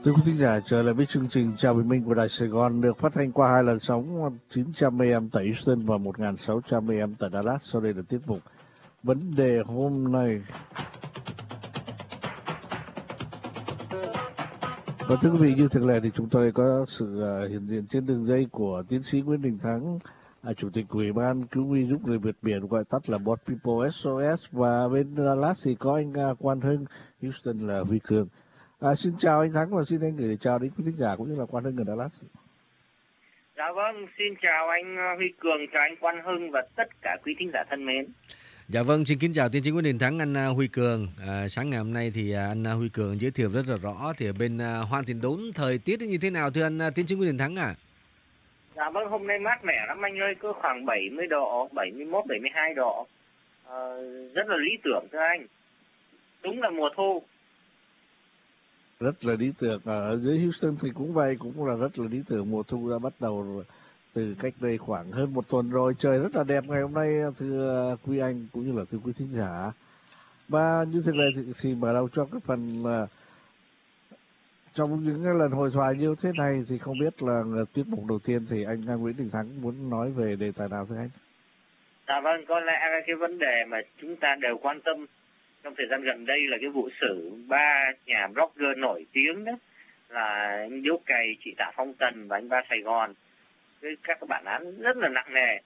Thưa quý thính giả, trở lại với chương trình Chào Bình Minh của Đài Sài Gòn được phát thanh qua hai làn sóng 900 AM tại Houston và 1600 AM tại Dallas. Sau đây là tiết mục Vấn đề hôm nay. Và thưa quý vị, như thường lệ thì chúng tôi có sự hiện diện trên đường dây của tiến sĩ Nguyễn Đình Thắng, Chủ tịch Ủy ban Cứu nguy giúp người vượt biển, gọi tắt là Boat People SOS, và bên Dallas thì có anh Quang Hưng, Houston là Huy Cường. Xin chào anh Thắng và xin anh gửi chào đến quý thính giả cũng như là Quang Hưng ở Dallas. Dạ vâng, xin chào anh Huy Cường, chào anh Quang Hưng và tất cả quý thính giả thân mến. Dạ vâng, xin kính chào tiến sĩ Nguyễn Đình Thắng, anh Huy Cường. Sáng ngày hôm nay thì anh Huy Cường giới thiệu rất là rõ thì ở bên Hoa Tiền Đốn thời tiết như thế nào thưa anh tiến sĩ Nguyễn Đình Thắng ạ? Dạ vâng, hôm nay mát mẻ lắm anh ơi, có khoảng 70 độ, 71, 72 độ. Rất là lý tưởng thưa anh. Đúng là mùa thu. Rất là lý tưởng. Ở dưới Houston thì cũng vậy, cũng là rất là lý tưởng. Mùa thu đã bắt đầu từ cách đây khoảng hơn một tuần rồi. Trời rất là đẹp ngày hôm nay thưa quý anh cũng như là thưa quý thính giả. Và như thế này thì mở đầu cho cái phần trong những cái lần hội thoại như thế này thì không biết là tiết mục đầu tiên thì anh Nguyễn Đình Thắng muốn nói về đề tài nào thưa anh? Dạ vâng, có lẽ cái vấn đề mà chúng ta đều quan tâm trong thời gian gần đây là cái vụ xử ba nhà blogger nổi tiếng đó là anh Điếu Cày, chị Tạ Phong Tần và anh Ba Sài Gòn. Với các bản án rất là nặng nề.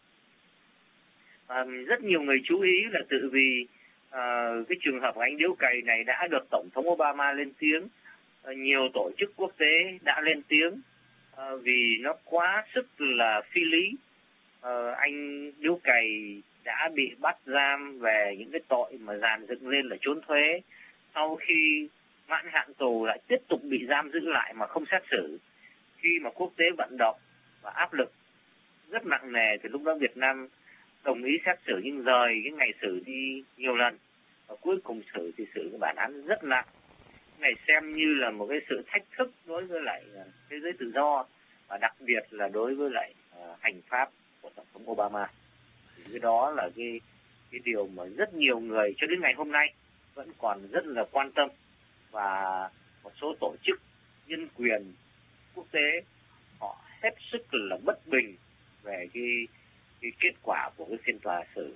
Rất nhiều người chú ý là tự vì cái trường hợp của anh Điếu Cày này đã được Tổng thống Obama lên tiếng, nhiều tổ chức quốc tế đã lên tiếng vì nó quá sức là phi lý. Anh Điếu Cày đã bị bắt giam về những cái tội mà dàn dựng lên là trốn thuế. Sau khi mãn hạn tù lại tiếp tục bị giam giữ lại mà không xét xử. Khi mà quốc tế vận động và áp lực rất nặng nề thì lúc đó Việt Nam đồng ý xét xử nhưng rời cái ngày xử đi nhiều lần. Và cuối cùng xử thì xử cái bản án rất nặng. Này xem như là một cái sự thách thức đối với lại thế giới tự do và đặc biệt là đối với lại hành pháp của Tổng thống Obama. Thì cái đó là cái điều mà rất nhiều người cho đến ngày hôm nay vẫn còn rất là quan tâm, và một số tổ chức nhân quyền quốc tế họ hết sức là bất bình về cái kết quả của cái phiên tòa xử.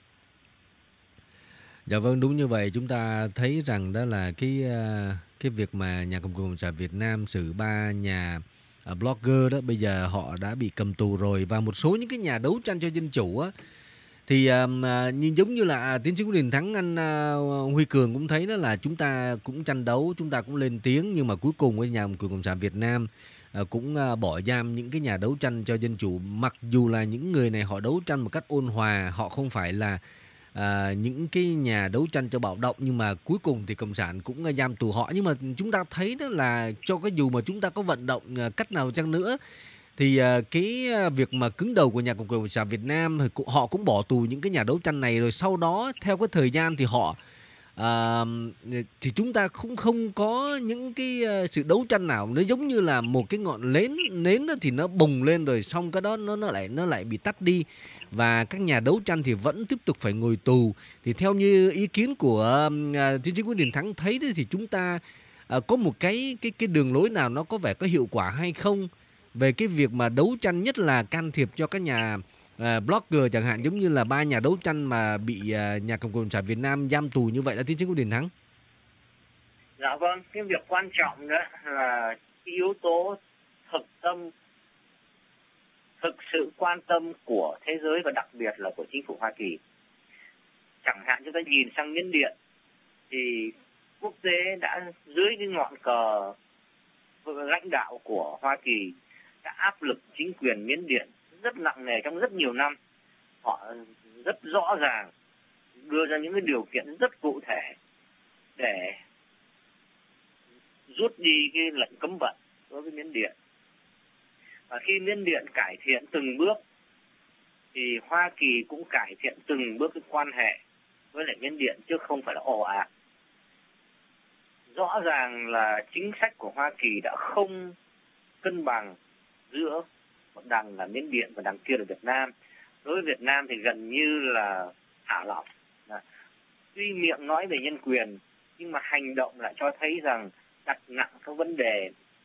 Dạ vâng, đúng như vậy. Chúng ta thấy rằng đó là cái việc mà nhà cầm quyền Cộng sản Việt Nam xử ba nhà blogger đó, bây giờ họ đã bị cầm tù rồi, và một số những cái nhà đấu tranh cho dân chủ á thì giống như là tiến sĩ Nguyễn Đình Thắng, anh Huy Cường cũng thấy đó là chúng ta cũng tranh đấu, chúng ta cũng lên tiếng, nhưng mà cuối cùng với nhà cầm quyền Cộng sản Việt Nam cũng bỏ giam những cái nhà đấu tranh cho dân chủ, mặc dù là những người này họ đấu tranh một cách ôn hòa, họ không phải là những cái nhà đấu tranh cho bạo động, nhưng mà cuối cùng thì Cộng sản cũng giam tù họ. Nhưng mà chúng ta thấy đó là cho cái dù mà chúng ta có vận động cách nào chăng nữa thì cái việc mà cứng đầu của nhà cầm quyền Cộng sản Việt Nam thì họ cũng bỏ tù những cái nhà đấu tranh này, rồi sau đó theo cái thời gian thì họ thì chúng ta cũng không có những cái sự đấu tranh nào, nó giống như là một cái ngọn nến thì nó bùng lên rồi xong cái đó nó lại bị tắt đi, và các nhà đấu tranh thì vẫn tiếp tục phải ngồi tù. Thì theo như ý kiến của tiến sĩ Nguyễn Đình Thắng thấy thì chúng ta có một cái đường lối nào nó có vẻ có hiệu quả hay không về cái việc mà đấu tranh, nhất là can thiệp cho các nhà blogger chẳng hạn, giống như là ba nhà đấu tranh mà bị nhà cầm quyền Cộng sản Việt Nam giam tù như vậy đã, tiến sĩ Nguyễn Đình Thắng? Dạ vâng, cái việc quan trọng đó là cái yếu tố thực sự quan tâm của thế giới và đặc biệt là của chính phủ Hoa Kỳ. Chẳng hạn chúng ta nhìn sang Miến Điện thì quốc tế đã dưới cái ngọn cờ lãnh đạo của Hoa Kỳ đã áp lực chính quyền Miến Điện rất nặng nề trong rất nhiều năm. Họ rất rõ ràng đưa ra những cái điều kiện rất cụ thể để rút đi cái lệnh cấm vận đối với Miến Điện. Và khi Miến Điện cải thiện từng bước thì Hoa Kỳ cũng cải thiện từng bước cái quan hệ với lại Miến Điện, chứ không phải là ồ ạt. Rõ ràng là chính sách của Hoa Kỳ đã không cân bằng giữa một đằng là Miến Điện và đằng kia là Việt Nam. Đối với Việt Nam thì gần như là thả lỏng. Tuy miệng nói về nhân quyền nhưng mà hành động lại cho thấy rằng đặt nặng các vấn đề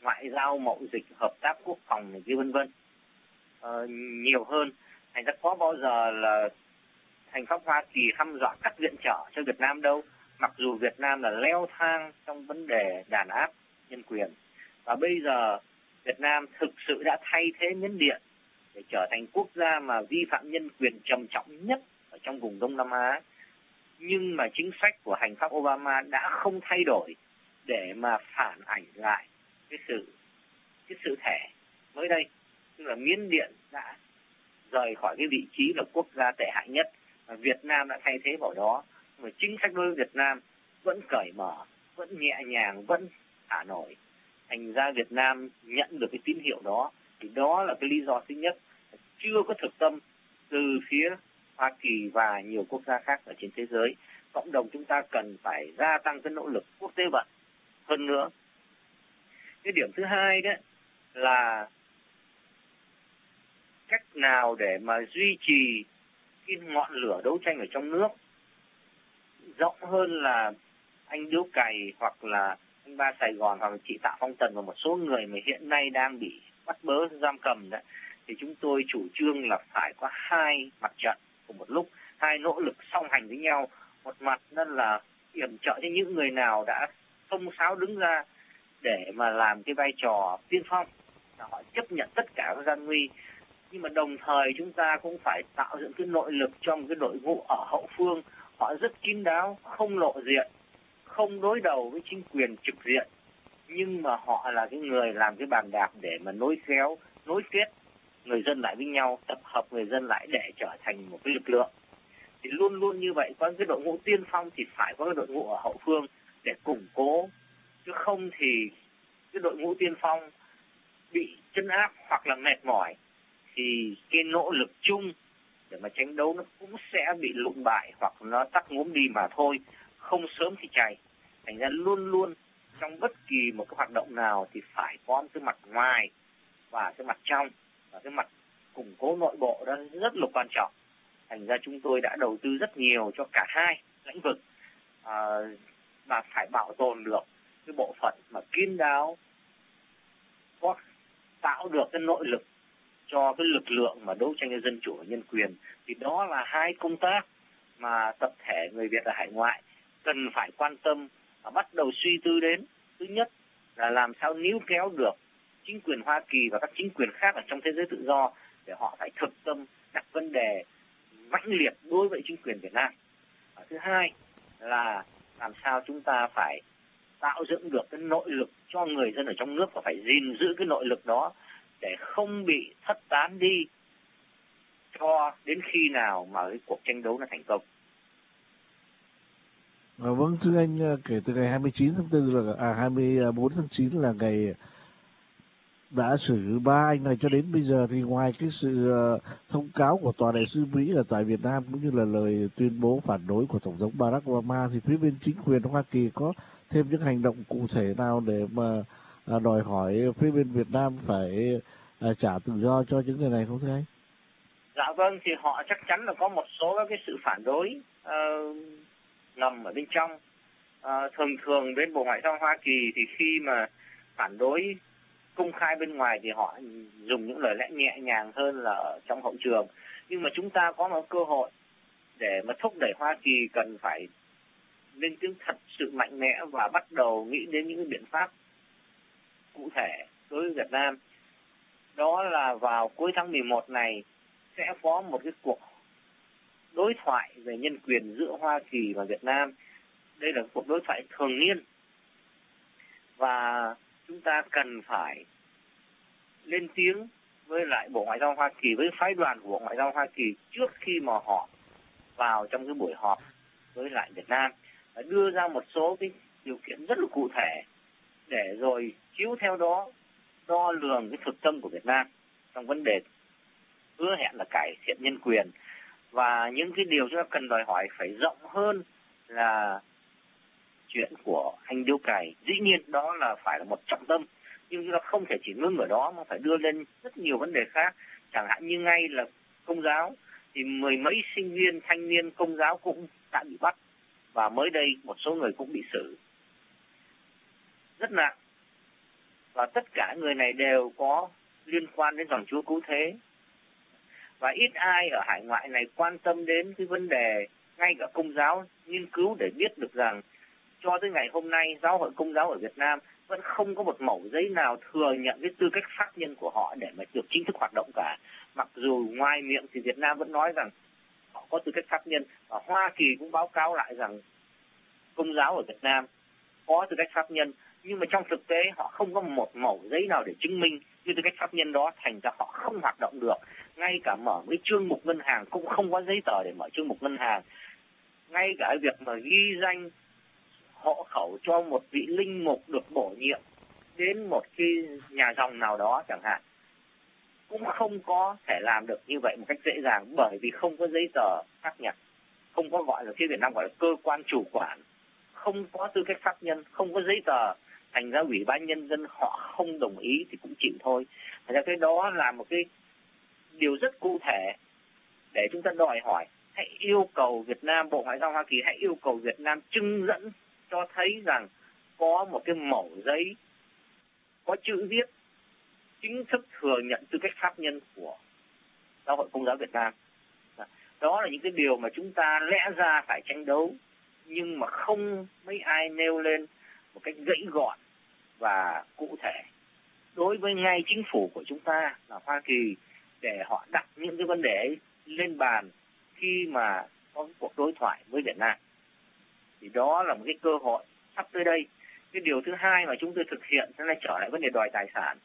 ngoại giao, mậu dịch, hợp tác quốc phòng này kia vân vân nhiều hơn. Thành ra có bao giờ là hành pháp Hoa Kỳ hăm dọa cắt viện trợ cho Việt Nam đâu, mặc dù Việt Nam là leo thang trong vấn đề đàn áp nhân quyền. Và bây giờ Việt Nam thực sự đã thay thế Miến Điện để trở thành quốc gia mà vi phạm nhân quyền trầm trọng nhất ở trong vùng Đông Nam Á. Nhưng mà chính sách của hành pháp Obama đã không thay đổi để mà phản ảnh lại cái sự thể mới đây, tức là Miến Điện đã rời khỏi cái vị trí là quốc gia tệ hại nhất và Việt Nam đã thay thế vào đó. Mà chính sách đối với Việt Nam vẫn cởi mở, vẫn nhẹ nhàng, vẫn thả nổi. Thành ra Việt Nam nhận được cái tín hiệu đó, thì đó là cái lý do thứ nhất, chưa có thực tâm từ phía Hoa Kỳ và nhiều quốc gia khác ở trên thế giới. Cộng đồng chúng ta cần phải gia tăng cái nỗ lực quốc tế vận hơn nữa. Cái điểm thứ hai đó là cách nào để mà duy trì cái ngọn lửa đấu tranh ở trong nước rộng hơn là anh Điếu Cày hoặc là anh Ba Sài Gòn hoặc là chị Tạ Phong Tần và một số người mà hiện nay đang bị bắt bớ giam cầm đó, thì chúng tôi chủ trương là phải có hai mặt trận cùng một lúc, hai nỗ lực song hành với nhau. Một mặt đó là yểm trợ cho những người nào đã xông xáo đứng ra để mà làm cái vai trò tiên phong, là họ chấp nhận tất cả các gian nguy. Nhưng mà đồng thời chúng ta cũng phải tạo dựng cái nội lực trong cái đội ngũ ở hậu phương. Họ rất kín đáo, không lộ diện, không đối đầu với chính quyền trực diện, nhưng mà họ là cái người làm cái bàn đạp để mà nối kéo, nối kết người dân lại với nhau, tập hợp người dân lại để trở thành một cái lực lượng. Thì luôn luôn như vậy, có cái đội ngũ tiên phong thì phải có cái đội ngũ ở hậu phương để củng cố, chứ không thì cái đội ngũ tiên phong bị trấn áp hoặc là mệt mỏi thì cái nỗ lực chung để mà tranh đấu nó cũng sẽ bị lụn bại hoặc nó tắt ngúm đi mà thôi, không sớm thì chày. Thành ra luôn luôn trong bất kỳ một cái hoạt động nào thì phải có cái mặt ngoài và cái mặt trong, và cái mặt củng cố nội bộ đó rất là quan trọng. Thành ra chúng tôi đã đầu tư rất nhiều cho cả hai lĩnh vực và phải bảo tồn được cái bộ phận mà kín đáo, có tạo được cái nội lực cho cái lực lượng mà đấu tranh cho dân chủ và nhân quyền. Thì đó là hai công tác mà tập thể người Việt ở hải ngoại cần phải quan tâm và bắt đầu suy tư đến. Thứ nhất là làm sao níu kéo được chính quyền Hoa Kỳ và các chính quyền khác ở trong thế giới tự do để họ phải thực tâm đặt vấn đề mãnh liệt đối với chính quyền Việt Nam. Và thứ hai là làm sao chúng ta phải tạo dựng được cái nội lực cho người dân ở trong nước và phải gìn giữ cái nội lực đó để không bị thất tán đi cho đến khi nào mà cái cuộc tranh đấu nó thành công. Vâng, thưa anh, kể từ ngày 29 tháng 4 là 24 tháng 9 là ngày đã xử ba anh này cho đến bây giờ, thì ngoài cái sự thông cáo của tòa đại sứ Mỹ ở tại Việt Nam cũng như là lời tuyên bố phản đối của Tổng thống Barack Obama, thì phía bên chính quyền Hoa Kỳ có thêm những hành động cụ thể nào để mà đòi hỏi phía bên Việt Nam phải trả tự do cho những người này không thưa anh? Dạ vâng, thì họ chắc chắn là có một số cái sự phản đối ngầm ở bên trong. Thường bên Bộ Ngoại giao Hoa Kỳ thì khi mà phản đối công khai bên ngoài thì họ dùng những lời lẽ nhẹ nhàng hơn là ở trong hậu trường. Nhưng mà chúng ta có một cơ hội để mà thúc đẩy Hoa Kỳ cần phải lên tiếng thật sự mạnh mẽ và bắt đầu nghĩ đến những biện pháp cụ thể đối với Việt Nam. Đó là vào cuối tháng 11 này sẽ có một cái cuộc đối thoại về nhân quyền giữa Hoa Kỳ và Việt Nam. Đây là cuộc đối thoại thường niên và chúng ta cần phải lên tiếng với lại Bộ Ngoại giao Hoa Kỳ, với phái đoàn của Bộ Ngoại giao Hoa Kỳ trước khi mà họ vào trong cái buổi họp với lại Việt Nam, và đưa ra một số cái điều kiện rất là cụ thể để rồi chiếu theo đó đo lường cái thực tâm của Việt Nam trong vấn đề hứa hẹn là cải thiện nhân quyền. Và những cái điều chúng ta cần đòi hỏi phải rộng hơn là chuyện của anh Điếu Cày. Dĩ nhiên đó là phải là một trọng tâm, nhưng chúng ta không thể chỉ ngưng ở đó mà phải đưa lên rất nhiều vấn đề khác. Chẳng hạn như ngay là Công giáo thì mười mấy sinh viên thanh niên Công giáo cũng đã bị bắt, và mới đây một số người cũng bị xử rất nặng. và tất cả người này đều có liên quan đến dòng Chúa cứu thế. Và ít ai ở hải ngoại này quan tâm đến cái vấn đề, ngay cả Công giáo nghiên cứu để biết được rằng cho tới ngày hôm nay Giáo hội Công giáo ở Việt Nam vẫn không có một mẩu giấy nào thừa nhận cái tư cách pháp nhân của họ để mà được chính thức hoạt động cả. Mặc dù ngoài miệng thì Việt Nam vẫn nói rằng họ có tư cách pháp nhân, và Hoa Kỳ cũng báo cáo lại rằng Công giáo ở Việt Nam có tư cách pháp nhân, nhưng mà trong thực tế họ không có một mẩu giấy nào để chứng minh cái tư cách pháp nhân đó, thành ra họ không hoạt động được. Ngay cả mở cái chương mục ngân hàng cũng không có giấy tờ để mở chương mục ngân hàng. Ngay cả việc mà ghi danh hộ khẩu cho một vị linh mục được bổ nhiệm đến một cái nhà dòng nào đó chẳng hạn, cũng không có thể làm được như vậy một cách dễ dàng, bởi vì không có giấy tờ xác nhận, không có gọi là phía Việt Nam gọi là cơ quan chủ quản, không có tư cách pháp nhân, không có giấy tờ, thành ra Ủy ban Nhân dân họ không đồng ý thì cũng chịu thôi. Thành ra cái đó là một cái điều rất cụ thể để chúng ta đòi hỏi, hãy yêu cầu Việt Nam, Bộ Ngoại giao Hoa Kỳ hãy yêu cầu Việt Nam trưng dẫn cho thấy rằng có một cái mẩu giấy có chữ viết chính thức thừa nhận tư cách pháp nhân của Giáo hội Công giáo Việt Nam. Đó là những cái điều mà chúng ta lẽ ra phải tranh đấu, nhưng mà không mấy ai nêu lên một cách gãy gọn và cụ thể đối với ngay chính phủ của chúng ta là Hoa Kỳ, để họ đặt những cái vấn đề ấy lên bàn khi mà có cuộc đối thoại với Việt Nam. Thì đó là một cái cơ hội sắp tới đây. Cái điều thứ hai mà chúng tôi thực hiện sẽ là trở lại vấn đề đòi tài sản.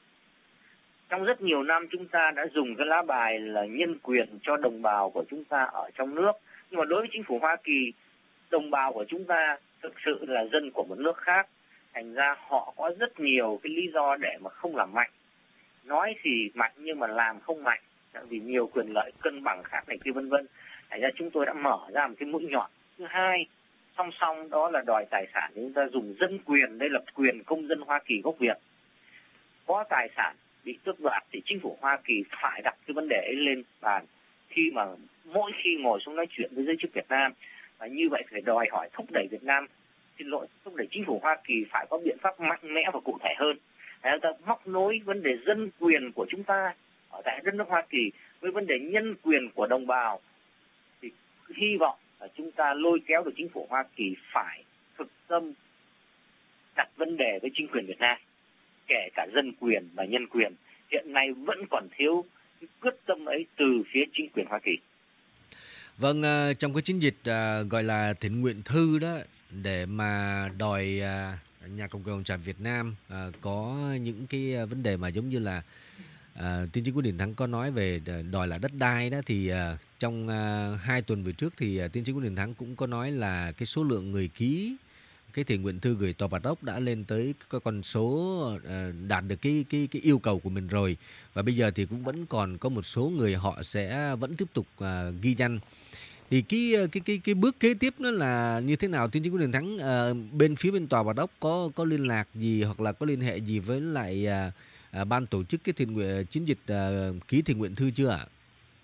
Trong rất nhiều năm chúng ta đã dùng cái lá bài là nhân quyền cho đồng bào của chúng ta ở trong nước. Nhưng mà đối với chính phủ Hoa Kỳ, đồng bào của chúng ta thực sự là dân của một nước khác. Thành ra họ có rất nhiều cái lý do để mà không làm mạnh. Nói thì mạnh nhưng mà làm không mạnh, vì nhiều quyền lợi cân bằng khác này kia vân vân. Thành ra chúng tôi đã mở ra một cái mũi nhọn. Thứ hai, song song đó là đòi tài sản. Chúng ta dùng dân quyền, đây là quyền công dân Hoa Kỳ gốc Việt. Có tài sản bị tước đoạt thì chính phủ Hoa Kỳ phải đặt cái vấn đề ấy lên bàn khi mà mỗi khi ngồi xuống nói chuyện với giới chức Việt Nam. Và như vậy phải đòi hỏi thúc đẩy Việt Nam, thúc đẩy chính phủ Hoa Kỳ phải có biện pháp mạnh mẽ và cụ thể hơn. Chúng ta móc nối vấn đề dân quyền của chúng ta ở tại đất nước Hoa Kỳ với vấn đề nhân quyền của đồng bào, thì hy vọng là chúng ta lôi kéo được chính phủ Hoa Kỳ phải thực tâm đặt vấn đề với chính quyền Việt Nam, kể cả dân quyền và nhân quyền. Hiện nay vẫn còn thiếu cái quyết tâm ấy từ phía chính quyền Hoa Kỳ. Vâng, trong cái chiến dịch gọi là thiện nguyện thư đó, để mà đòi Nhà Cầm quyền Cộng sản Việt Nam có những cái vấn đề mà giống như là tiến sĩ Nguyễn Đình Thắng có nói về đòi lại đất đai đó, thì trong 2 tuần về trước thì tiến sĩ Nguyễn Đình Thắng cũng có nói là cái số lượng người ký cái thiện nguyện thư gửi Tòa Bạch Ốc đã lên tới cái con số đạt được cái yêu cầu của mình rồi, và bây giờ thì cũng vẫn còn có một số người họ sẽ vẫn tiếp tục ghi danh. Thì cái bước kế tiếp nó là như thế nào, tiến sĩ Nguyễn Đình Thắng? Bên phía bên Tòa Bạch Ốc có liên lạc gì hoặc là có liên hệ gì với lại ban tổ chức cái chiến dịch ký thiện nguyện thư chưa ạ?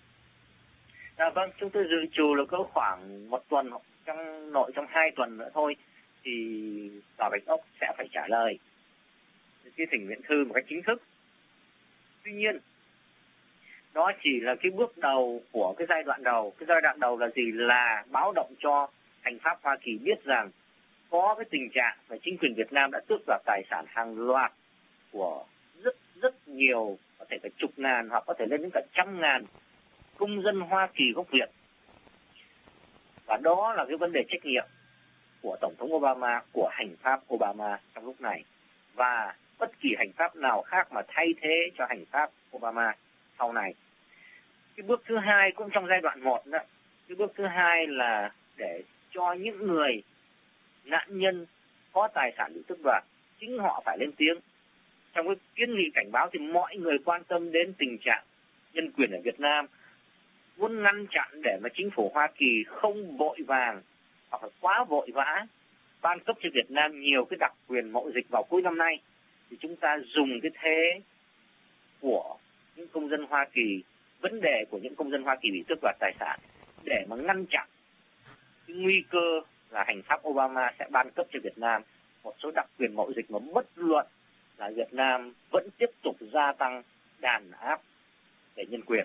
Vâng, chúng tôi dự trù là có khoảng 1 tuần, trong 2 tuần nữa thôi thì Tòa Bạch Ốc sẽ phải trả lời cái thiện nguyện thư một cách chính thức. Tuy nhiên, đó chỉ là cái bước đầu của cái giai đoạn đầu. Cái giai đoạn đầu là gì? Là báo động cho hành pháp Hoa Kỳ biết rằng có cái tình trạng mà chính quyền Việt Nam đã tước đoạt tài sản hàng loạt của rất nhiều, có thể cả chục ngàn hoặc có thể lên đến cả 100.000 công dân Hoa Kỳ gốc Việt. Và đó là cái vấn đề trách nhiệm của Tổng thống Obama, của hành pháp Obama trong lúc này, và bất kỳ hành pháp nào khác mà thay thế cho hành pháp Obama sau này. Cái bước thứ hai cũng trong giai đoạn 1 đó. Cái bước thứ hai là để cho những người nạn nhân có tài sản bị tước đoạt chính họ phải lên tiếng. Trong cái kiến nghị cảnh báo thì mọi người quan tâm đến tình trạng nhân quyền ở Việt Nam, muốn ngăn chặn để mà chính phủ Hoa Kỳ không vội vàng hoặc là quá vội vã ban cấp cho Việt Nam nhiều cái đặc quyền mậu dịch vào cuối năm nay, thì chúng ta dùng cái thế của những công dân Hoa Kỳ, vấn đề của những công dân Hoa Kỳ bị tước đoạt tài sản để mà ngăn chặn cái nguy cơ là hành pháp Obama sẽ ban cấp cho Việt Nam một số đặc quyền mậu dịch mà bất luận là Việt Nam vẫn tiếp tục gia tăng đàn áp về nhân quyền.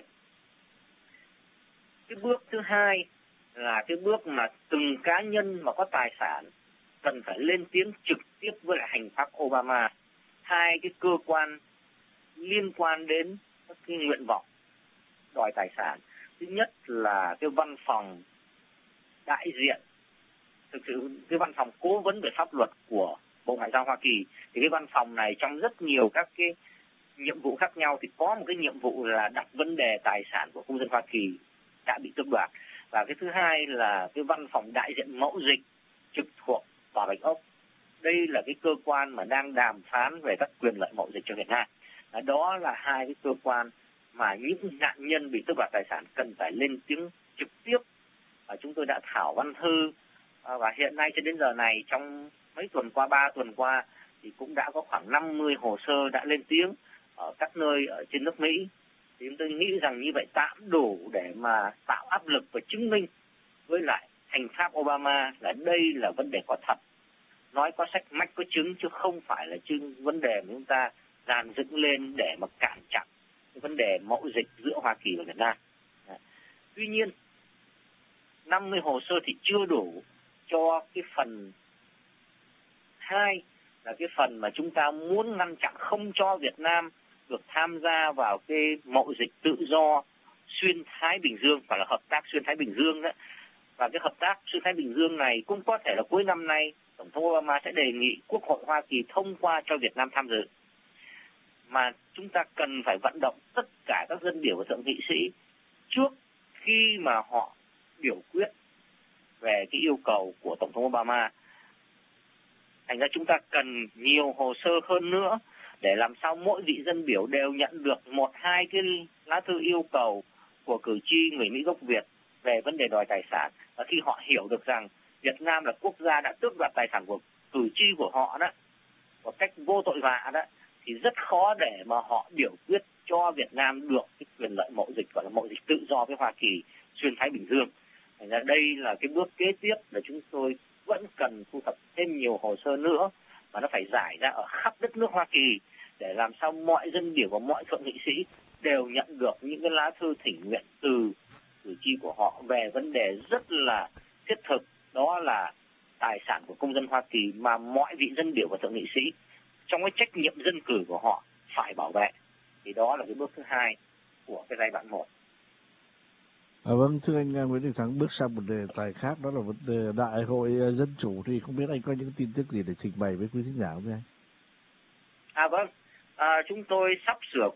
Cái bước thứ hai là cái bước mà từng cá nhân mà có tài sản cần phải lên tiếng trực tiếp với lại hành pháp Obama. Hai cái cơ quan liên quan đến các cái nguyện vọng đòi tài sản. Thứ nhất là cái văn phòng đại diện, thực sự cái văn phòng cố vấn về pháp luật của Bộ Ngoại giao Hoa Kỳ. Thì cái văn phòng này trong rất nhiều các cái nhiệm vụ khác nhau thì có một cái nhiệm vụ là đặt vấn đề tài sản của công dân Hoa Kỳ đã bị tước đoạt. Và cái thứ hai là cái văn phòng đại diện mậu dịch trực thuộc Tòa Bạch Ốc. Đây là cái cơ quan mà đang đàm phán về các quyền lợi mậu dịch cho Việt Nam. Đó là hai cái cơ quan mà những nạn nhân bị tước đoạt tài sản cần phải lên tiếng trực tiếp. Và chúng tôi đã thảo văn thư và hiện nay cho đến giờ này trong mấy tuần qua, 3 tuần qua thì cũng đã có khoảng 50 hồ sơ đã lên tiếng ở các nơi ở trên nước Mỹ. Thì chúng tôi nghĩ rằng như vậy tạm đủ để mà tạo áp lực và chứng minh với lại hành pháp Obama là đây là vấn đề có thật. Nói có sách mách có chứng chứ không phải là vấn đề mà chúng ta dàn dựng lên để mà cản chặn cái vấn đề mậu dịch giữa Hoa Kỳ và Việt Nam. Tuy nhiên 50 hồ sơ thì chưa đủ cho cái phần 2 là cái phần mà chúng ta muốn ngăn chặn không cho Việt Nam được tham gia vào cái mậu dịch tự do xuyên Thái Bình Dương, và là hợp tác xuyên Thái Bình Dương đó. Và cái hợp tác xuyên Thái Bình Dương này cũng có thể là cuối năm nay Tổng thống Obama sẽ đề nghị Quốc hội Hoa Kỳ thông qua cho Việt Nam tham dự. Mà chúng ta cần phải vận động tất cả các dân biểu và thượng nghị sĩ trước khi mà họ biểu quyết về cái yêu cầu của Tổng thống Obama. Thành ra chúng ta cần nhiều hồ sơ hơn nữa để làm sao mỗi vị dân biểu đều nhận được 1-2 cái lá thư yêu cầu của cử tri người Mỹ gốc Việt về vấn đề đòi tài sản. Và khi họ hiểu được rằng Việt Nam là quốc gia đã tước đoạt tài sản của cử tri của họ đó, một cách vô tội vạ đó, thì rất khó để mà họ biểu quyết cho Việt Nam được cái quyền lợi mậu dịch gọi là mậu dịch tự do với Hoa Kỳ xuyên Thái Bình Dương. Thành ra đây là cái bước kế tiếp là chúng tôi vẫn cần thu thập thêm nhiều hồ sơ nữa và nó phải rải ra ở khắp đất nước Hoa Kỳ để làm sao mọi dân biểu và mọi thượng nghị sĩ đều nhận được những cái lá thư thỉnh nguyện từ cử tri của họ về vấn đề rất là thiết thực, đó là tài sản của công dân Hoa Kỳ mà mọi vị dân biểu và thượng nghị sĩ trong cái trách nhiệm dân cử của họ phải bảo vệ. Thì đó là cái bước thứ hai của cái giai đoạn 1. Vâng, thưa anh Nguyễn Đình Thắng, bước sang một đề tài khác, đó là vấn đề Đại hội Dân Chủ, thì không biết anh có những tin tức gì để trình bày với quý thính giả không anh? Vâng, chúng tôi sắp sửa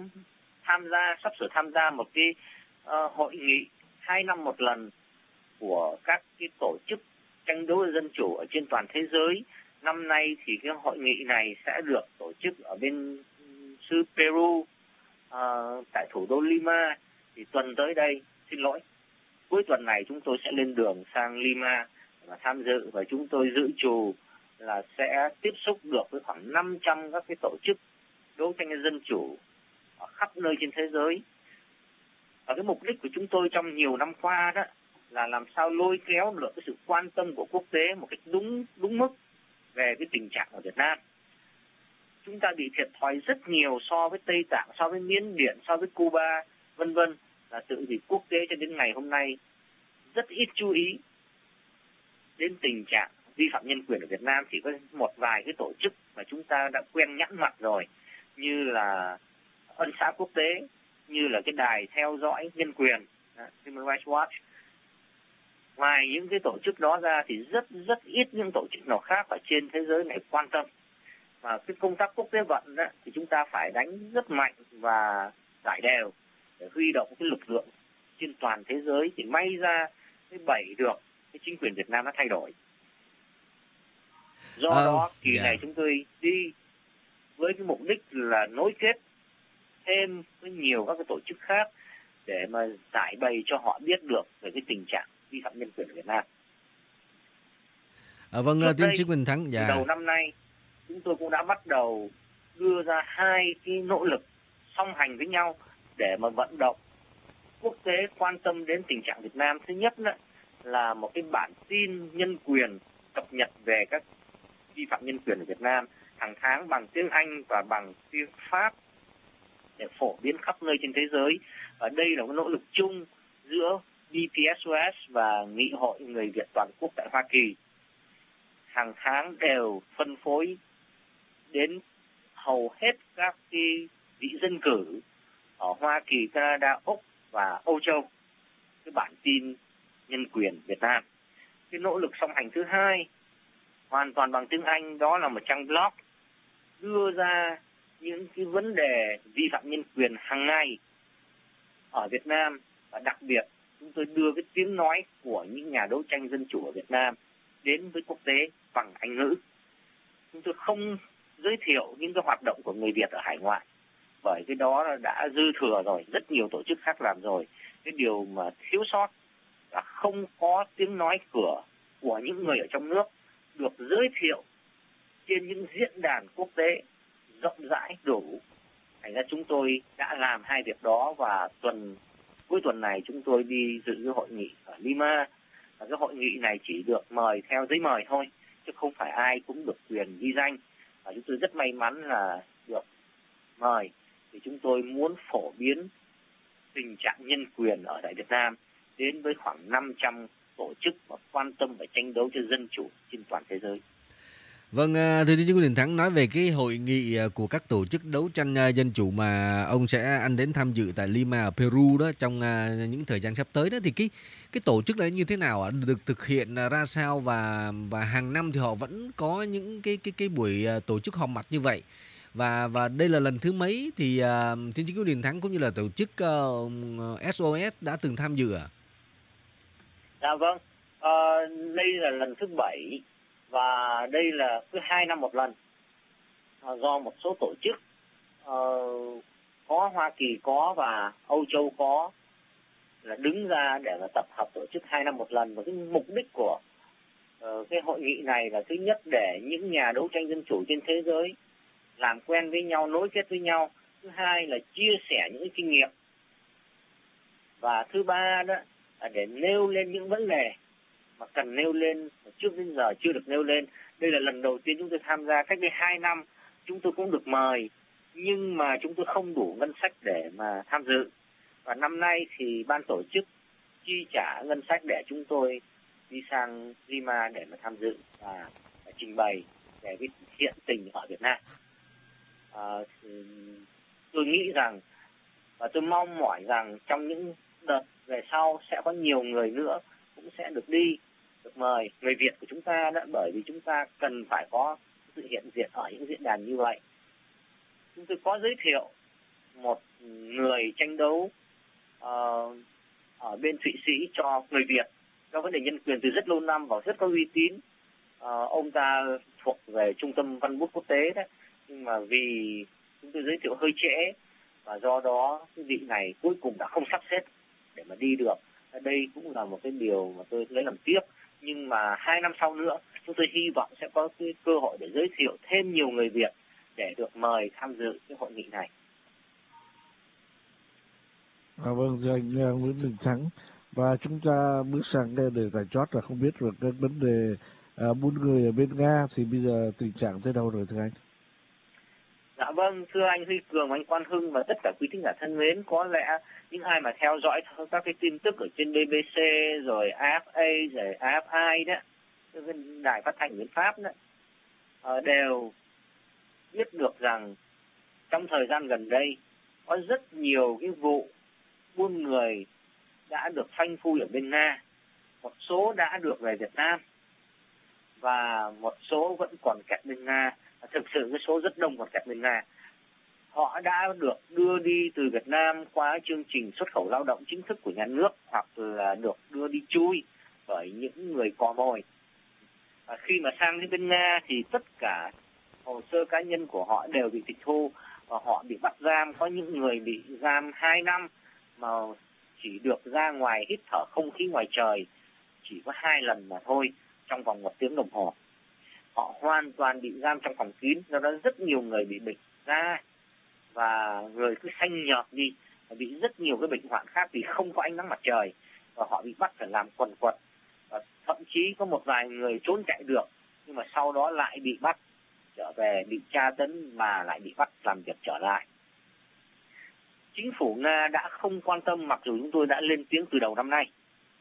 tham gia một cái hội nghị 2 năm một lần của các cái tổ chức tranh đấu dân chủ ở trên toàn thế giới. Năm nay thì cái hội nghị này sẽ được tổ chức ở bên xứ Peru, tại thủ đô Lima. Thì tuần tới đây, cuối tuần này chúng tôi sẽ lên đường sang Lima và tham dự, và chúng tôi dự trù là sẽ tiếp xúc được với khoảng 500 các cái tổ chức đấu tranh dân chủ ở khắp nơi trên thế giới. Và cái mục đích của chúng tôi trong nhiều năm qua đó là làm sao lôi kéo được cái sự quan tâm của quốc tế một cách đúng mức về cái tình trạng ở Việt Nam. Chúng ta bị thiệt thòi rất nhiều so với Tây Tạng, so với Miến Điện, so với Cuba, vân vân, là tự vì quốc tế cho đến ngày hôm nay rất ít chú ý đến tình trạng vi phạm nhân quyền ở Việt Nam. Chỉ có một vài cái tổ chức mà chúng ta đã quen nhãn mặt rồi, như là Ân xá quốc tế, như là cái đài theo dõi nhân quyền Human Rights Watch. Ngoài những cái tổ chức đó ra thì rất ít những tổ chức nào khác ở trên thế giới này quan tâm. Và cái công tác quốc tế vận đó, thì chúng ta phải đánh rất mạnh và giải đều để huy động cái lực lượng trên toàn thế giới thì may ra mới bẩy được cái chính quyền Việt Nam nó thay đổi. Do đó kỳ này chúng tôi đi với cái mục đích là nối kết thêm với nhiều các cái tổ chức khác để mà giải bày cho họ biết được về cái tình trạng vi phạm nhân quyền ở Việt Nam. Vâng, tiến sĩ Nguyễn Thắng, từ đầu năm nay chúng tôi cũng đã bắt đầu đưa ra 2 cái nỗ lực song hành với nhau để mà vận động quốc tế quan tâm đến tình trạng Việt Nam. Thứ nhất là một cái bản tin nhân quyền cập nhật về các vi phạm nhân quyền ở Việt Nam. hàng tháng bằng tiếng Anh và bằng tiếng Pháp để phổ biến khắp nơi trên thế giới. Và đây là một nỗ lực chung giữa BPSOS và Nghị hội Người Việt toàn quốc tại Hoa Kỳ. Hàng tháng đều phân phối đến hầu hết các cái vị dân cử ở Hoa Kỳ, Canada, Úc và Âu Châu cái bản tin nhân quyền Việt Nam. Cái nỗ lực song hành thứ hai hoàn toàn bằng tiếng Anh, đó là một trang blog đưa ra những cái vấn đề vi phạm nhân quyền hàng ngày ở Việt Nam, và đặc biệt chúng tôi đưa cái tiếng nói của những nhà đấu tranh dân chủ ở Việt Nam đến với quốc tế bằng Anh ngữ. Chúng tôi không giới thiệu những cái hoạt động của người Việt ở hải ngoại, bởi cái đó đã dư thừa rồi, rất nhiều tổ chức khác làm rồi. Cái điều mà thiếu sót là không có tiếng nói của những người ở trong nước được giới thiệu trên những diễn đàn quốc tế rộng rãi đủ. Thành ra chúng tôi đã làm hai việc đó, và cuối tuần này chúng tôi đi dự cái hội nghị ở Lima. Và cái hội nghị này chỉ được mời theo giấy mời thôi, chứ không phải ai cũng được quyền ghi danh. Và chúng tôi rất may mắn là được mời, thì chúng tôi muốn phổ biến tình trạng nhân quyền ở tại Việt Nam đến với khoảng 500 tổ chức và quan tâm và tranh đấu cho dân chủ trên toàn thế giới. Vâng, thưa tiến sĩ Nguyễn Đình Thắng, nói về cái hội nghị của các tổ chức đấu tranh dân chủ mà ông sẽ đến tham dự tại Lima ở Peru đó trong những thời gian sắp tới đó, thì cái tổ chức đấy như thế nào ạ? Được thực hiện ra sao, và hàng năm thì họ vẫn có những cái buổi tổ chức họp mặt như vậy, và đây là lần thứ mấy thì tiến sĩ Nguyễn Đình Thắng cũng như là tổ chức SOS đã từng tham dự ạ? Dạ vâng, đây là lần thứ 7. Và đây là cứ 2 năm một lần, do một số tổ chức có Hoa Kỳ có và Âu Châu có là đứng ra để mà tập hợp tổ chức 2 năm một lần. Và cái mục đích của cái hội nghị này là thứ nhất để những nhà đấu tranh dân chủ trên thế giới làm quen với nhau, nối kết với nhau. Thứ hai là chia sẻ những cái kinh nghiệm. Và thứ ba đó là để nêu lên những vấn đề mà cần nêu lên trước đến giờ chưa được nêu lên. Đây là lần đầu tiên chúng tôi tham gia. Cách đây 2 năm chúng tôi cũng được mời, nhưng mà chúng tôi không đủ ngân sách để mà tham dự. Và năm nay thì ban tổ chức chi trả ngân sách để chúng tôi đi sang Lima để mà tham dự và trình bày về cái hiện tình ở Việt Nam. Tôi nghĩ rằng và tôi mong mỏi rằng trong những đợt về sau sẽ có nhiều người nữa cũng sẽ được đi, được mời, người Việt của chúng ta đó, bởi vì chúng ta cần phải có sự hiện diện ở những diễn đàn như vậy. Chúng tôi có giới thiệu một người tranh đấu ở bên Thụy Sĩ cho người Việt trong vấn đề nhân quyền từ rất lâu năm và rất có uy tín. Ông ta thuộc về Trung tâm Văn bút Quốc tế đấy, nhưng mà vì chúng tôi giới thiệu hơi trễ và do đó cái vị này cuối cùng đã không sắp xếp để mà đi được. Đây cũng là một cái điều mà tôi lấy làm tiếc, nhưng mà 2 năm sau nữa chúng tôi hy vọng sẽ có cái cơ hội để giới thiệu thêm nhiều người Việt để được mời tham dự cái hội nghị này. Vâng, thưa anh Nguyễn Đình Thắng, và chúng ta bước sang cái đề tài chót là không biết được cái vấn đề buôn người ở bên Nga thì bây giờ tình trạng thế nào rồi thưa anh? Dạ vâng, thưa anh Huy Cường, anh Quan Hưng và tất cả quý thính giả thân mến, có lẽ những ai mà theo dõi các cái tin tức ở trên BBC rồi AFA rồi AFI đó, đài phát thanh miền Pháp đó, đều biết được rằng trong thời gian gần đây có rất nhiều cái vụ buôn người đã được phanh phui ở bên Nga, một số đã được về Việt Nam và một số vẫn còn kẹt bên Nga. Thực sự cái số rất đông còn kẹt bên Nga. Họ đã được đưa đi từ Việt Nam qua chương trình xuất khẩu lao động chính thức của nhà nước, hoặc là được đưa đi chui bởi những người cò mồi. Và khi mà sang đến bên Nga thì tất cả hồ sơ cá nhân của họ đều bị tịch thu và họ bị bắt giam. Có những người bị giam 2 năm mà chỉ được ra ngoài hít thở không khí ngoài trời chỉ có 2 lần mà thôi trong vòng 1 tiếng đồng hồ. Họ hoàn toàn bị giam trong phòng kín, do đó rất nhiều người bị bệnh da và người cứ xanh nhợt đi, bị rất nhiều cái bệnh hoạn khác vì không có ánh nắng mặt trời, và họ bị bắt phải làm quần quật. Và thậm chí có một vài người trốn chạy được nhưng mà sau đó lại bị bắt trở về bị tra tấn mà lại bị bắt làm việc trở lại. Chính phủ Nga đã không quan tâm mặc dù chúng tôi đã lên tiếng từ đầu năm nay.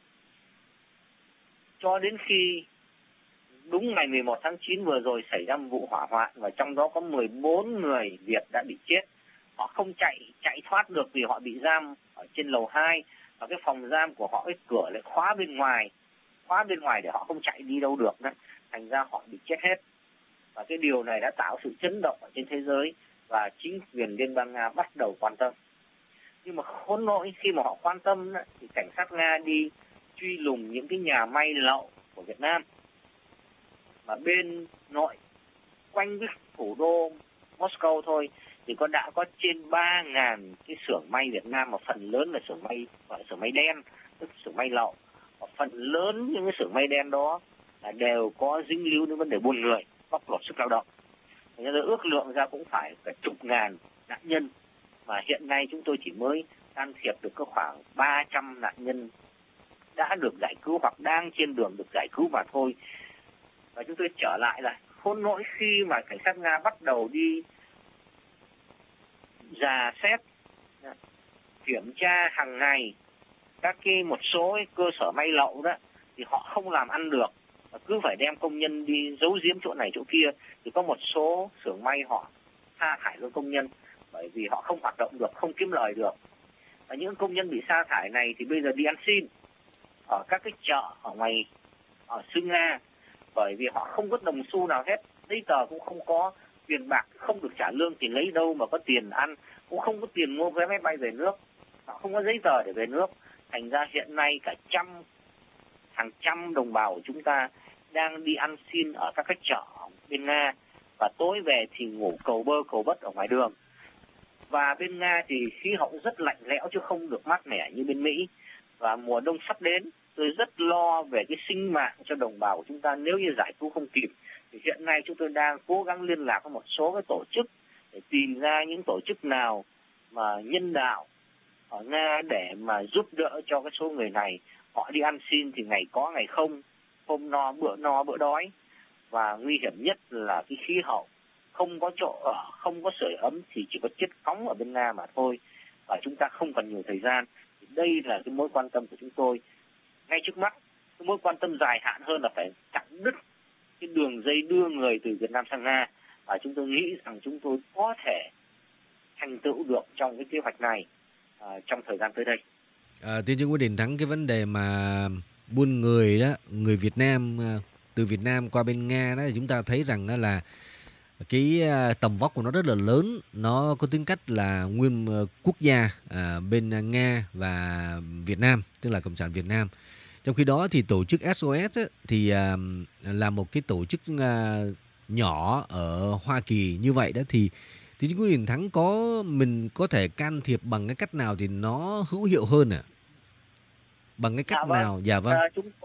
Cho đến khi đúng ngày 11 tháng 9 vừa rồi xảy ra một vụ hỏa hoạn và trong đó có 14 người Việt đã bị chết. Họ không chạy thoát được vì họ bị giam ở trên lầu 2 và cái phòng giam của họ, cái cửa lại khóa bên ngoài để họ không chạy đi đâu được nữa. Thành ra họ bị chết hết. Và cái điều này đã tạo sự chấn động ở trên thế giới và chính quyền Liên bang Nga bắt đầu quan tâm. Nhưng mà khốn nỗi khi mà họ quan tâm thì cảnh sát Nga đi truy lùng những cái nhà may lậu của Việt Nam. Mà bên nội quanh cái thủ đô Moscow thôi thì đã có trên 3.000 cái xưởng may Việt Nam, mà phần lớn là xưởng may gọi là xưởng may đen, tức xưởng may lậu. Và phần lớn những cái xưởng may đen đó là đều có dính líu đến vấn đề buôn người, bóc lột sức lao động. Nên là ước lượng ra cũng phải cả chục ngàn nạn nhân, mà hiện nay chúng tôi chỉ mới can thiệp được có khoảng 300 nạn nhân đã được giải cứu hoặc đang trên đường được giải cứu mà thôi. Và chúng tôi trở lại là khốn nỗi khi mà cảnh sát Nga bắt đầu đi rà xét, kiểm tra hàng ngày các một số cơ sở may lậu đó, thì họ không làm ăn được, cứ phải đem công nhân đi giấu giếm chỗ này chỗ kia. Thì có một số xưởng may họ sa thải luôn công nhân bởi vì họ không hoạt động được, không kiếm lời được. Và những công nhân bị sa thải này thì bây giờ đi ăn xin ở các cái chợ ở xứ Nga, bởi vì họ không có đồng xu nào hết, giấy tờ cũng không có, tiền bạc không được trả lương thì lấy đâu mà có tiền ăn, cũng không có tiền mua vé máy bay về nước, họ không có giấy tờ để về nước. Thành ra hiện nay hàng trăm đồng bào của chúng ta đang đi ăn xin ở các cái chợ bên Nga, và tối về thì ngủ cầu bơ cầu bất ở ngoài đường. Và bên Nga thì khí hậu rất lạnh lẽo chứ không được mát mẻ như bên Mỹ, và mùa đông sắp đến. Tôi rất lo về cái sinh mạng cho đồng bào của chúng ta nếu như giải cứu không kịp. Thì hiện nay chúng tôi đang cố gắng liên lạc với một số cái tổ chức để tìm ra những tổ chức nào mà nhân đạo ở Nga để mà giúp đỡ cho cái số người này. Họ đi ăn xin thì ngày có ngày không, hôm no bữa đói, và nguy hiểm nhất là cái khí hậu, không có chỗ ở, không có sưởi ấm thì chỉ có chết cóng ở bên Nga mà thôi. Và chúng ta không còn nhiều thời gian. Thì đây là cái mối quan tâm của chúng tôi ngay trước mắt. Cái mối quan tâm dài hạn hơn là phải chặt đứt cái đường dây đưa người từ Việt Nam sang Nga. Và chúng tôi nghĩ rằng chúng tôi có thể thành tựu được trong cái kế hoạch này trong thời gian tới đây. Tiến sĩ Nguyễn Đình Thắng, cái vấn đề mà buôn người đó, người Việt Nam từ Việt Nam qua bên Nga đó, chúng ta thấy rằng đó là cái tầm vóc của nó rất là lớn, nó có tính cách là nguyên quốc gia bên Nga và Việt Nam, tức là Cộng sản Việt Nam. Trong khi đó thì tổ chức SOS thì là một cái tổ chức nhỏ ở Hoa Kỳ như vậy đó, thì tiến sĩ Nguyễn Đình Thắng mình có thể can thiệp bằng cái cách nào thì nó hữu hiệu hơn bằng cái cách nào? Dạ vâng.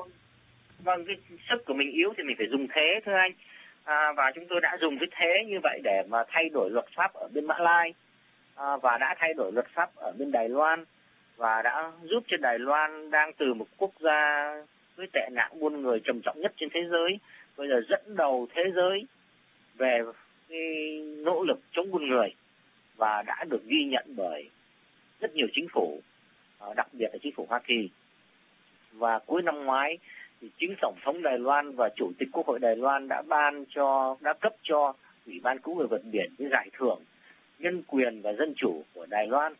Vâng, cái sức của mình yếu thì mình phải dùng thế thưa anh. Và chúng tôi đã dùng cái thế như vậy để mà thay đổi luật pháp ở bên Mã Lai, và đã thay đổi luật pháp ở bên Đài Loan, và đã giúp cho Đài Loan đang từ một quốc gia với tệ nạn buôn người trầm trọng nhất trên thế giới, bây giờ dẫn đầu thế giới về cái nỗ lực chống buôn người, và đã được ghi nhận bởi rất nhiều chính phủ, đặc biệt là chính phủ Hoa Kỳ. Và cuối năm ngoái thì chính Tổng thống Đài Loan và Chủ tịch Quốc hội Đài Loan đã cấp cho Ủy ban Cứu người vượt biển cái giải thưởng nhân quyền và dân chủ của Đài Loan,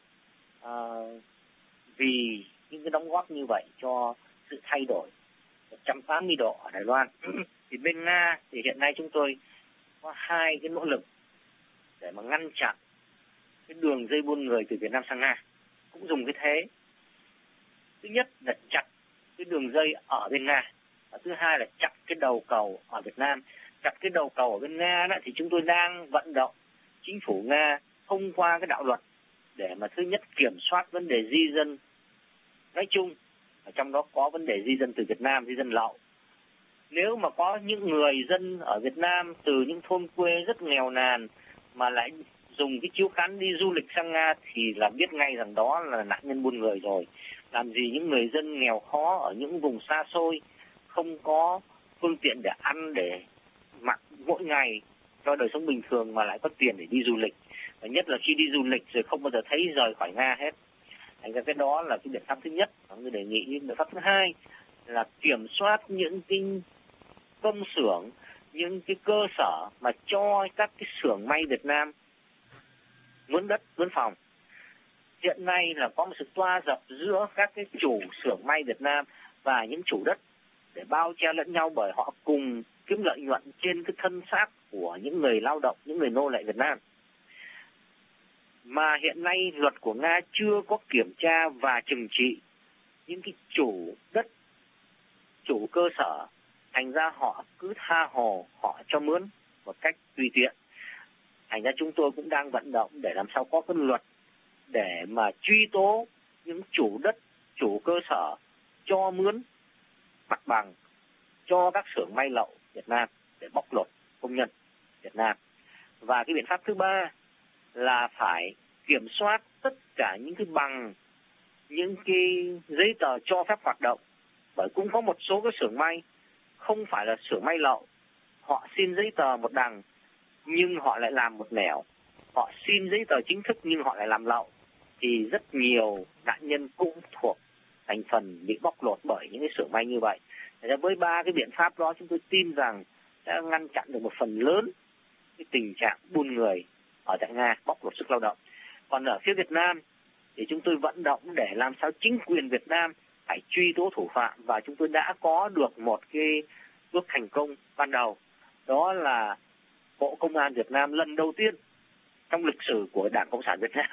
vì những cái đóng góp như vậy cho sự thay đổi 180 độ ở Đài Loan. Thì bên Nga thì hiện nay chúng tôi có hai cái nỗ lực để mà ngăn chặn cái đường dây buôn người từ Việt Nam sang Nga, cũng dùng cái thế. Thứ nhất là chặt cái đường dây ở bên Nga, và thứ hai là chặt cái đầu cầu ở Việt Nam. Chặt cái đầu cầu ở bên Nga đó, thì chúng tôi đang vận động chính phủ Nga thông qua cái đạo luật để mà thứ nhất kiểm soát vấn đề di dân nói chung, ở trong đó có vấn đề di dân từ Việt Nam, di dân lậu. Nếu mà có những người dân ở Việt Nam từ những thôn quê rất nghèo nàn mà lại dùng cái chiếu khán đi du lịch sang Nga thì là biết ngay rằng đó là nạn nhân buôn người rồi. Làm gì những người dân nghèo khó ở những vùng xa xôi, không có phương tiện để ăn, để mặc mỗi ngày, cho đời sống bình thường mà lại có tiền để đi du lịch. Và nhất là khi đi du lịch rồi không bao giờ thấy rời khỏi Nga hết. Thành ra cái đó là cái biện pháp thứ nhất. Tôi đề nghị biện pháp thứ hai là kiểm soát những cái công xưởng, những cái cơ sở mà cho các cái xưởng may Việt Nam mướn đất, mướn phòng. Hiện nay là có một sự toa dập giữa các cái chủ xưởng may Việt Nam và những chủ đất để bao che lẫn nhau, bởi họ cùng kiếm lợi nhuận trên cái thân xác của những người lao động, những người nô lệ Việt Nam. Mà hiện nay luật của Nga chưa có kiểm tra và trừng trị những cái chủ đất, chủ cơ sở, thành ra họ cứ tha hồ họ cho mướn một cách tùy tiện. Thành ra chúng tôi cũng đang vận động để làm sao có cái luật để mà truy tố những chủ đất, chủ cơ sở cho mướn mặt bằng cho các xưởng may lậu Việt Nam để bóc lột công nhân Việt Nam. Và cái biện pháp thứ ba là phải kiểm soát tất cả những cái bằng, những cái giấy tờ cho phép hoạt động. Bởi cũng có một số cái xưởng may không phải là xưởng may lậu, họ xin giấy tờ một đằng nhưng họ lại làm một nẻo, họ xin giấy tờ chính thức nhưng họ lại làm lậu, thì rất nhiều nạn nhân cũng thuộc thành phần bị bóc lột bởi những cái xưởng may như vậy. Với ba cái biện pháp đó, chúng tôi tin rằng đã ngăn chặn được một phần lớn cái tình trạng buôn người ở tại Nga, bóc lột sức lao động. Còn ở phía Việt Nam thì chúng tôi vận động để làm sao chính quyền Việt Nam phải truy tố thủ phạm, và chúng tôi đã có được một cái bước thành công ban đầu. Đó là Bộ Công an Việt Nam lần đầu tiên trong lịch sử của Đảng Cộng sản Việt Nam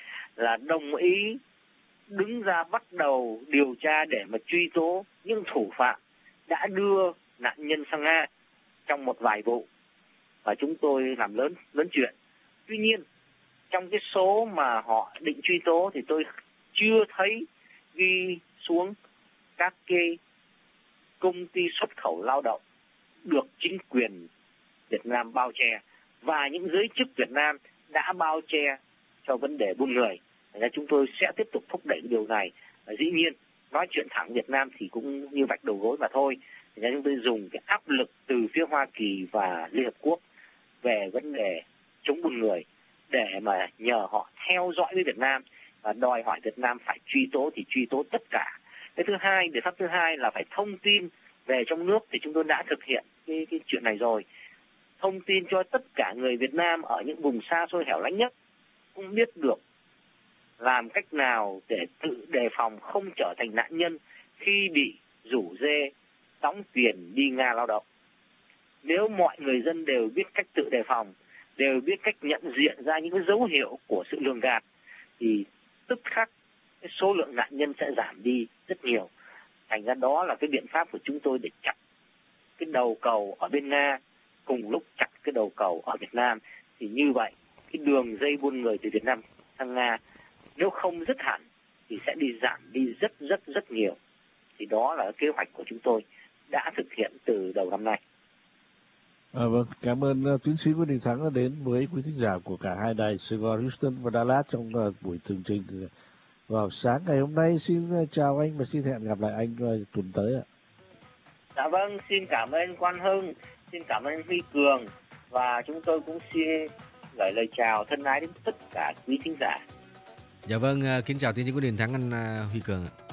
là đồng ý đứng ra bắt đầu điều tra để mà truy tố những thủ phạm đã đưa nạn nhân sang Nga trong một vài vụ, và chúng tôi làm lớn chuyện. Tuy nhiên, trong cái số mà họ định truy tố thì tôi chưa thấy ghi xuống các cái công ty xuất khẩu lao động được chính quyền Việt Nam bao che và những giới chức Việt Nam đã bao che cho vấn đề buôn người. Thành ra chúng tôi sẽ tiếp tục thúc đẩy điều này. Và dĩ nhiên, nói chuyện thẳng Việt Nam thì cũng như vạch đầu gối mà thôi. Thành ra chúng tôi dùng cái áp lực từ phía Hoa Kỳ và Liên Hợp Quốc về vấn đề chống buôn người để mà nhờ họ theo dõi với Việt Nam và đòi hỏi Việt Nam phải truy tố thì truy tố tất cả. Cái thứ hai, biện pháp thứ hai là phải thông tin về trong nước, thì chúng tôi đã thực hiện cái chuyện này rồi. Thông tin cho tất cả người Việt Nam ở những vùng xa xôi hẻo lánh nhất cũng biết được làm cách nào để tự đề phòng, không trở thành nạn nhân khi bị rủ rê đóng tiền đi Nga lao động. Nếu mọi người dân đều biết cách tự đề phòng, đều biết cách nhận diện ra những cái dấu hiệu của sự lường gạt, thì tức khắc cái số lượng nạn nhân sẽ giảm đi rất nhiều. Thành ra đó là cái biện pháp của chúng tôi để chặn cái đầu cầu ở bên Nga cùng lúc chặn cái đầu cầu ở Việt Nam. Thì như vậy, cái đường dây buôn người từ Việt Nam sang Nga nếu không dứt hẳn thì sẽ giảm đi rất nhiều. Thì đó là kế hoạch của chúng tôi đã thực hiện từ đầu năm nay. Vâng, cảm ơn tiến sĩ Nguyễn Đình Thắng đã đến với quý thính giả của cả hai đài Sài Gòn, Houston và Dallas trong buổi tường trình vào sáng ngày hôm nay. Xin chào anh và xin hẹn gặp lại anh tuần tới ạ. Dạ vâng, xin cảm ơn Quang Hưng, xin cảm ơn Huy Cường, và chúng tôi cũng xin gửi lời chào thân ái đến tất cả quý thính giả. Dạ vâng, kính chào tiến sĩ Nguyễn Đình Thắng, anh Huy Cường ạ.